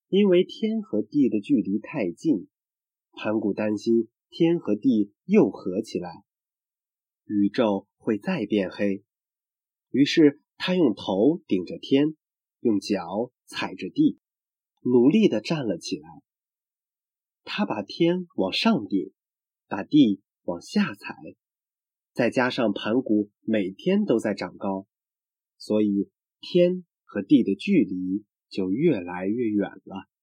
因为天和地的距离太近，盘古担心天和地又合起来，宇宙会再变黑。于是他用头顶着天，用脚踩着地，努力地站了起来。他把天往上顶，把地往下踩，再加上盘古每天都在长高，所以天和地的距离就越来越远了。